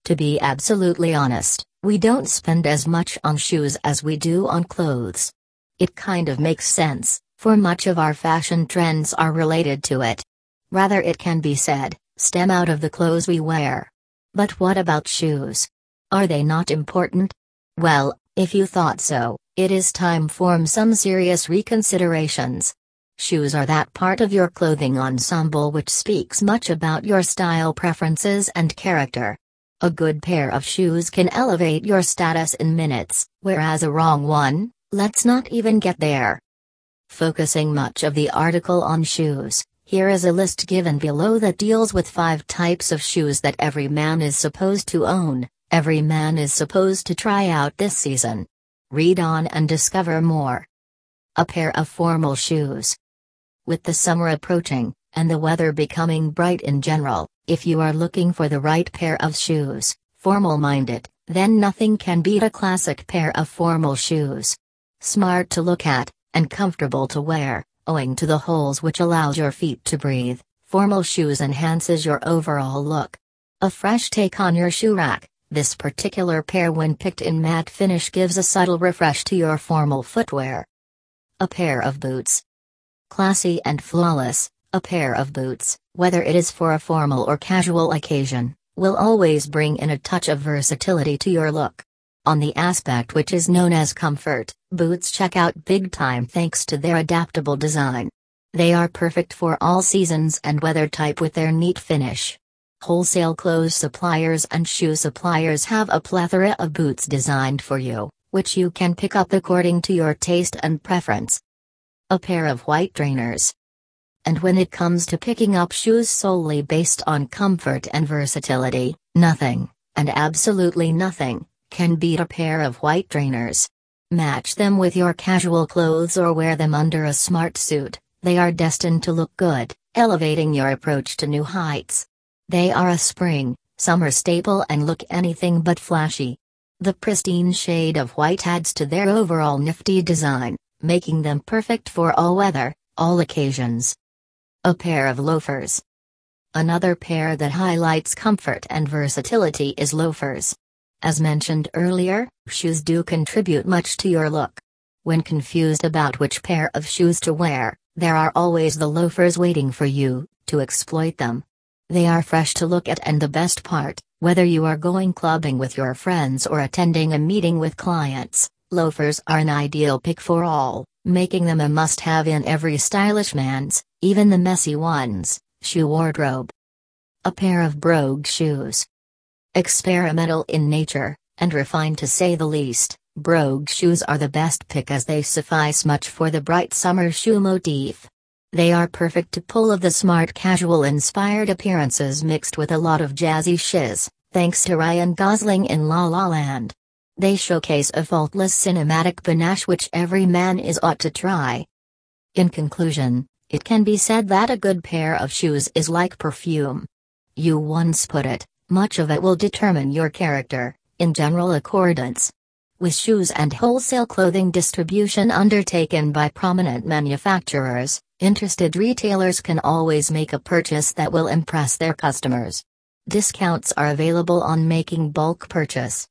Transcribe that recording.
To be absolutely honest, we don't spend as much on shoes as we do on clothes. It kind of makes sense, for much of our fashion trends are related to it. Rather, it can be said, stem out of the clothes we wear. But what about shoes? Are they not important? Well, if you thought so, it is time for some serious reconsiderations. Shoes are that part of your clothing ensemble which speaks much about your style preferences and character. A good pair of shoes can elevate your status in minutes, whereas a wrong one, let's not even get there. Focusing much of the article on shoes, here is a list given below that deals with 5 types of shoes that every man is supposed to own, every man is supposed to try out this season. Read on and discover more. A pair of formal shoes. With the summer approaching, and the weather becoming bright in general, if you are looking for the right pair of shoes, formal-minded, then nothing can beat a classic pair of formal shoes. Smart to look at, and comfortable to wear, owing to the holes which allows your feet to breathe, formal shoes enhances your overall look. A fresh take on your shoe rack, this particular pair when picked in matte finish gives a subtle refresh to your formal footwear. A pair of boots. Classy and flawless, a pair of boots, whether it is for a formal or casual occasion, will always bring in a touch of versatility to your look. On the aspect which is known as comfort, boots check out big time thanks to their adaptable design. They are perfect for all seasons and weather type with their neat finish. Wholesale clothes suppliers and shoe suppliers have a plethora of boots designed for you, which you can pick up according to your taste and preference. A pair of white trainers. And when it comes to picking up shoes solely based on comfort and versatility, nothing, and absolutely nothing, can beat a pair of white trainers. Match them with your casual clothes or wear them under a smart suit, they are destined to look good, elevating your approach to new heights. They are a spring, summer staple and look anything but flashy. The pristine shade of white adds to their overall nifty design, making them perfect for all weather, all occasions. A pair of loafers. Another pair that highlights comfort and versatility is loafers. As mentioned earlier, shoes do contribute much to your look. When confused about which pair of shoes to wear, there are always the loafers waiting for you to exploit them. They are fresh to look at, and the best part, whether you are going clubbing with your friends or attending a meeting with clients, loafers are an ideal pick for all, making them a must-have in every stylish man's, even the messy ones, shoe wardrobe. A pair of brogue shoes. Experimental in nature, and refined to say the least, brogue shoes are the best pick as they suffice much for the bright summer shoe motif. They are perfect to pull of the smart casual-inspired appearances mixed with a lot of jazzy shiz, thanks to Ryan Gosling in La La Land. They showcase a faultless cinematic panache which every man is ought to try. In conclusion, it can be said that a good pair of shoes is like perfume. You once put it, much of it will determine your character, in general accordance. With shoes and wholesale clothing distribution undertaken by prominent manufacturers, interested retailers can always make a purchase that will impress their customers. Discounts are available on making bulk purchase.